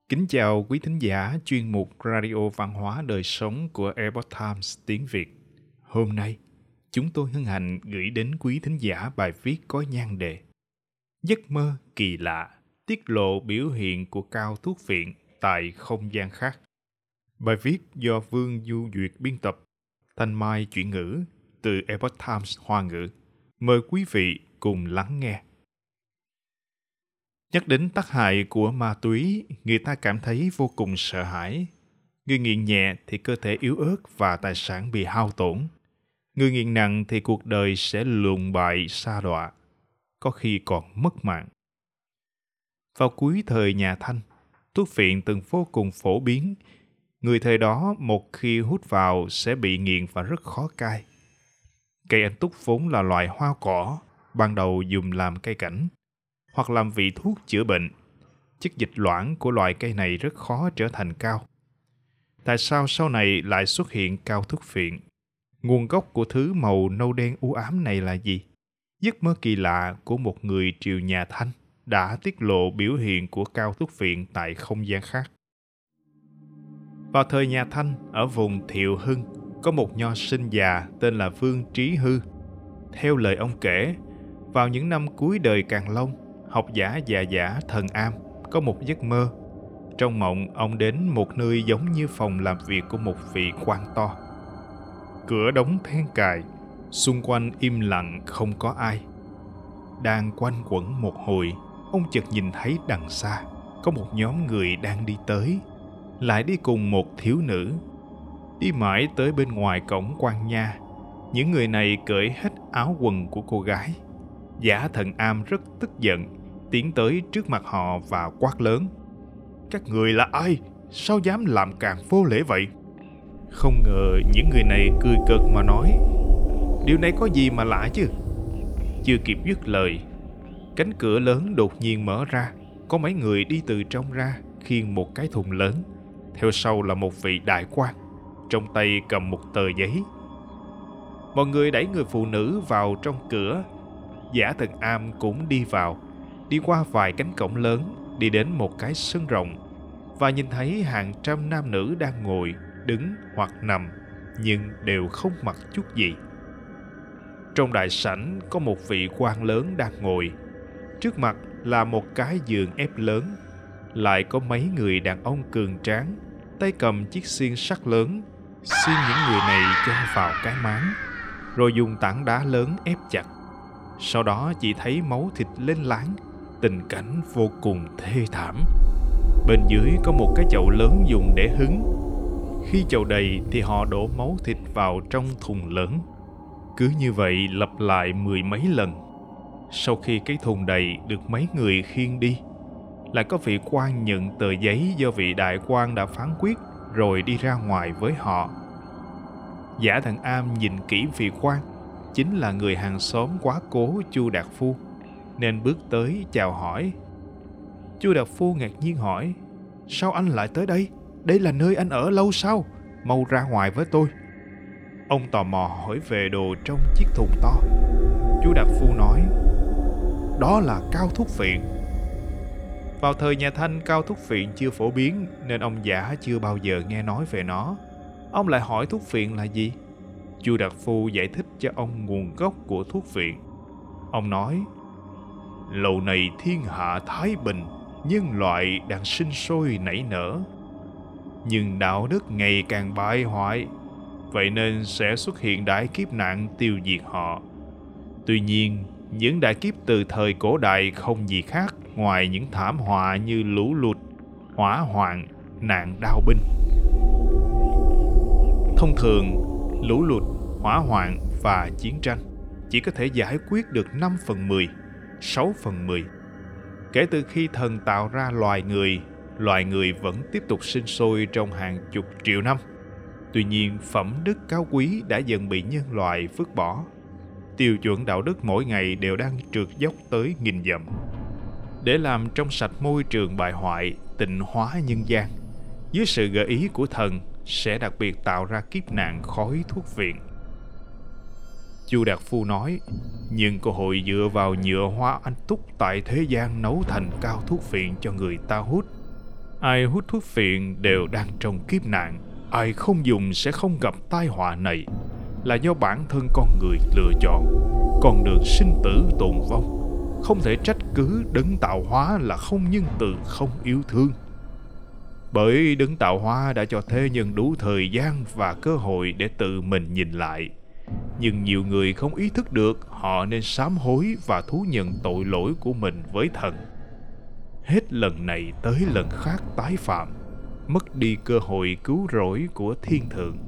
Kính chào quý thính giả chuyên mục Radio Văn hóa Đời Sống của Epoch Times tiếng Việt. Hôm nay, chúng tôi hân hạnh gửi đến quý thính giả bài viết có nhan đề Giấc mơ kỳ lạ, tiết lộ biểu hiện của cao thuốc viện tại không gian khác. Bài viết do Vương Du Duyệt biên tập, Thanh Mai chuyển ngữ từ Epoch Times Hoa ngữ. Mời quý vị cùng lắng nghe. Nhắc đến tác hại của ma túy, người ta cảm thấy vô cùng sợ hãi. Người nghiện nhẹ thì cơ thể yếu ớt và tài sản bị hao tổn. Người nghiện nặng thì cuộc đời sẽ lụn bại sa đọa, có khi còn mất mạng. Vào cuối thời nhà Thanh, thuốc phiện từng vô cùng phổ biến. Người thời đó một khi hút vào sẽ bị nghiện và rất khó cai. Cây anh túc vốn là loài hoa cỏ, ban đầu dùng làm cây cảnh hoặc làm vị thuốc chữa bệnh. Chất dịch loãng của loài cây này rất khó trở thành cao. Tại sao sau này lại xuất hiện cao thuốc phiện? Nguồn gốc của thứ màu nâu đen u ám này là gì? Giấc mơ kỳ lạ của một người triều nhà Thanh đã tiết lộ biểu hiện của cao thuốc phiện tại không gian khác. Vào thời nhà Thanh, ở vùng Thiệu Hưng, có một nho sinh già tên là Vương Trí Hư. Theo lời ông kể, vào những năm cuối đời Càn Long, học giả già giả Thần Am có một giấc mơ. Trong mộng, ông đến một nơi giống như phòng làm việc của một vị quan to. Cửa đóng then cài, xung quanh im lặng không có ai. Đang quanh quẩn một hồi, ông chợt nhìn thấy đằng xa có một nhóm người đang đi tới, lại đi cùng một thiếu nữ. Đi mãi tới bên ngoài cổng quan nha, những người này cởi hết áo quần của cô gái. Giả Thần Am rất tức giận, tiến tới trước mặt họ và quát lớn: "Các người là ai? Sao dám làm càn vô lễ vậy?" Không ngờ những người này cười cợt mà nói: "Điều này có gì mà lạ chứ?" Chưa kịp dứt lời, cánh cửa lớn đột nhiên mở ra, có mấy người đi từ trong ra khiêng một cái thùng lớn. Theo sau là một vị đại quan, trong tay cầm một tờ giấy. Mọi người đẩy người phụ nữ vào trong cửa. Giả Thần Am cũng đi vào, đi qua vài cánh cổng lớn, đi đến một cái sân rộng và nhìn thấy hàng trăm nam nữ đang ngồi, đứng hoặc nằm, nhưng đều không mặc chút gì. Trong đại sảnh có một vị quan lớn đang ngồi. Trước mặt là một cái giường ép lớn, lại có mấy người đàn ông cường tráng, tay cầm chiếc xiên sắt lớn, xiên những người này cho vào cái máng, rồi dùng tảng đá lớn ép chặt. Sau đó chỉ thấy máu thịt lên láng, tình cảnh vô cùng thê thảm. Bên dưới có một cái chậu lớn dùng để hứng. Khi chậu đầy thì họ đổ máu thịt vào trong thùng lớn. Cứ như vậy lặp lại mười mấy lần. Sau khi cái thùng đầy được mấy người khiêng đi, lại có vị quan nhận tờ giấy do vị đại quan đã phán quyết, rồi đi ra ngoài với họ. Giả Thần Am nhìn kỹ vị quan, chính là người hàng xóm quá cố Chu Đạt Phu, nên bước tới chào hỏi. Chu Đạt Phu ngạc nhiên hỏi: "Sao anh lại tới đây? Đây là nơi anh ở lâu sao? Mau ra ngoài với tôi." Ông tò mò hỏi về đồ trong chiếc thùng to. Chu Đạt Phu nói: "Đó là cao thuốc phiện." Vào thời nhà Thanh, cao thuốc phiện chưa phổ biến nên ông giả chưa bao giờ nghe nói về nó. Ông lại hỏi thuốc phiện là gì. Chu Đạt Phu giải thích cho ông nguồn gốc của thuốc phiện. Ông nói: "Lâu này thiên hạ thái bình, nhân loại đang sinh sôi nảy nở. Nhưng đạo đức ngày càng bại hoại, vậy nên sẽ xuất hiện đại kiếp nạn tiêu diệt họ. Tuy nhiên, những đại kiếp từ thời cổ đại không gì khác ngoài những thảm họa như lũ lụt, hỏa hoạn, nạn đao binh. Thông thường, lũ lụt, hỏa hoạn và chiến tranh chỉ có thể giải quyết được 5/10, 6/10. Kể từ khi thần tạo ra loài người vẫn tiếp tục sinh sôi trong hàng chục triệu năm. Tuy nhiên, phẩm đức cao quý đã dần bị nhân loại vứt bỏ. Tiêu chuẩn đạo đức mỗi ngày đều đang trượt dốc tới nghìn dặm. Để làm trong sạch môi trường bại hoại, tịnh hóa nhân gian, dưới sự gợi ý của thần, sẽ đặc biệt tạo ra kiếp nạn khói thuốc viện." Chu Đạt Phu nói: "Nhưng cơ hội dựa vào nhựa hoa anh túc tại thế gian nấu thành cao thuốc phiện cho người ta hút. Ai hút thuốc phiện đều đang trong kiếp nạn. Ai không dùng sẽ không gặp tai họa này, là do bản thân con người lựa chọn con đường sinh tử tồn vong. Không thể trách cứ đấng tạo hóa là không nhân từ, không yêu thương. Bởi đấng tạo hóa đã cho thế nhân đủ thời gian và cơ hội để tự mình nhìn lại. Nhưng nhiều người không ý thức được họ nên sám hối và thú nhận tội lỗi của mình với thần. Hết lần này tới lần khác tái phạm, mất đi cơ hội cứu rỗi của thiên thượng.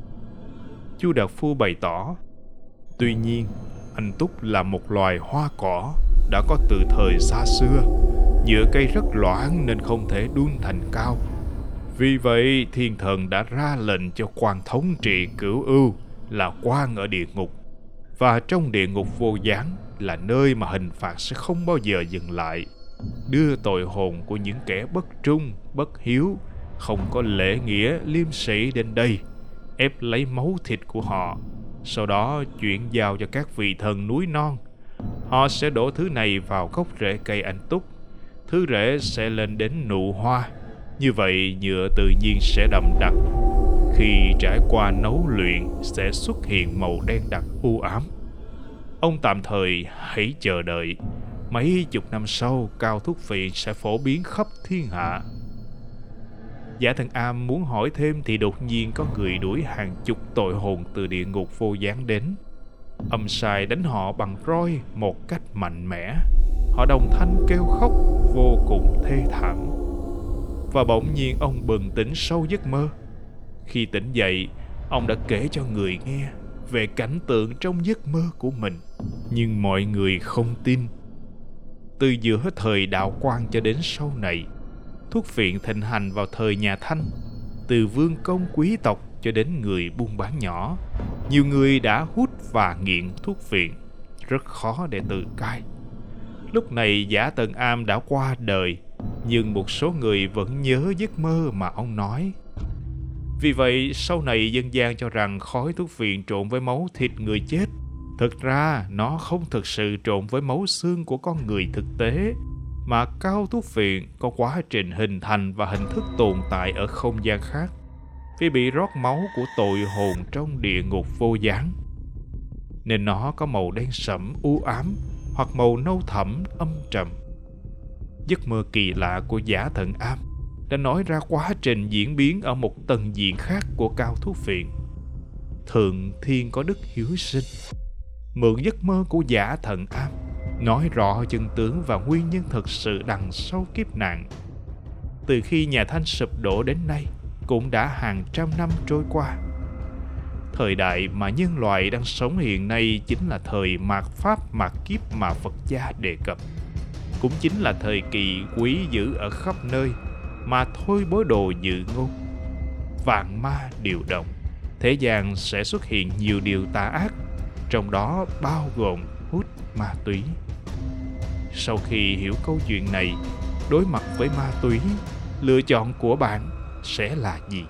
Chu Đạt Phu bày tỏ, tuy nhiên, anh túc là một loài hoa cỏ đã có từ thời xa xưa. Nhựa cây rất loãng nên không thể đun thành cao. Vì vậy, thiên thần đã ra lệnh cho quan thống trị cửu ưu là quan ở địa ngục. Và trong địa ngục vô gián là nơi mà hình phạt sẽ không bao giờ dừng lại. Đưa tội hồn của những kẻ bất trung, bất hiếu, không có lễ nghĩa liêm sĩ đến đây, ép lấy máu thịt của họ, sau đó chuyển giao cho các vị thần núi non. Họ sẽ đổ thứ này vào gốc rễ cây anh túc. Thứ rễ sẽ lên đến nụ hoa. Như vậy nhựa tự nhiên sẽ đậm đặc. Khi trải qua nấu luyện sẽ xuất hiện màu đen đặc u ám. Ông tạm thời hãy chờ đợi. Mấy chục năm sau, cao thuốc phiện sẽ phổ biến khắp thiên hạ. Giả Thần Am muốn hỏi thêm thì đột nhiên có người đuổi hàng chục tội hồn từ địa ngục vô gián đến. Âm sai đánh họ bằng roi một cách mạnh mẽ. Họ đồng thanh kêu khóc vô cùng thê thảm. Và bỗng nhiên ông bừng tỉnh sau giấc mơ. Khi tỉnh dậy, ông đã kể cho người nghe về cảnh tượng trong giấc mơ của mình. Nhưng mọi người không tin. Từ giữa thời đạo Quang cho đến sau này, thuốc phiện thịnh hành vào thời nhà Thanh. Từ vương công quý tộc cho đến người buôn bán nhỏ, nhiều người đã hút và nghiện thuốc phiện, rất khó để tự cai. Lúc này Giả Tần Am đã qua đời, nhưng một số người vẫn nhớ giấc mơ mà ông nói. Vì vậy sau này dân gian cho rằng khói thuốc phiện trộn với máu thịt người chết. Thực ra nó không thực sự trộn với máu xương của con người thực tế, mà cao thuốc phiện có quá trình hình thành và hình thức tồn tại ở không gian khác, vì bị rót máu của tội hồn trong địa ngục vô gián, nên nó có màu đen sẫm u ám hoặc màu nâu thẫm âm trầm. Giấc mơ kỳ lạ của Giả Thần Am đã nói ra quá trình diễn biến ở một tầng diện khác của cao thuốc phiện. Thượng thiên có đức hiếu sinh, mượn giấc mơ của Giả Thần Am nói rõ chân tướng và nguyên nhân thực sự đằng sau kiếp nạn. Từ khi nhà Thanh sụp đổ đến nay cũng đã hàng trăm năm trôi qua. Thời đại mà nhân loại đang sống hiện nay chính là thời mạt Pháp mạt kiếp mà Phật gia đề cập. Cũng chính là thời kỳ quý dữ ở khắp nơi mà thôi bối đồ dự ngôn. Vạn ma điều động, thế gian sẽ xuất hiện nhiều điều tà ác, trong đó bao gồm hút ma túy. Sau khi hiểu câu chuyện này, đối mặt với ma túy, lựa chọn của bạn sẽ là gì?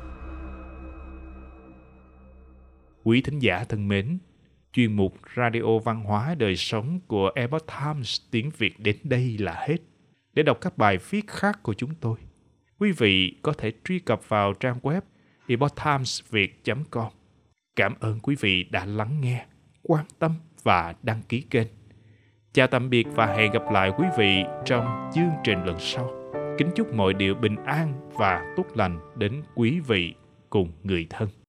Quý thính giả thân mến, chuyên mục Radio Văn hóa Đời Sống của Epoch Times tiếng Việt đến đây là hết. Để đọc các bài viết khác của chúng tôi, quý vị có thể truy cập vào trang web epochtimesviet.com. Cảm ơn quý vị đã lắng nghe, quan tâm và đăng ký kênh. Chào tạm biệt và hẹn gặp lại quý vị trong chương trình lần sau. Kính chúc mọi điều bình an và tốt lành đến quý vị cùng người thân.